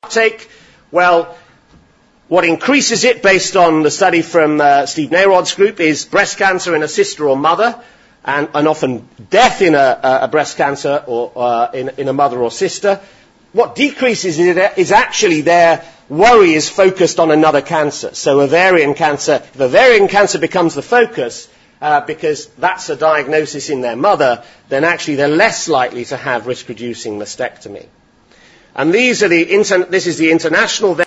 uptake? Well, what increases it, based on the study from Steve Narod's group, is breast cancer in a sister or mother, and often death in a breast cancer or in a mother or sister. What decreases it is actually their worry is focused on another cancer. So ovarian cancer, if ovarian cancer becomes the focus, because that's a diagnosis in their mother, then actually they're less likely to have risk-reducing mastectomy. And this is the international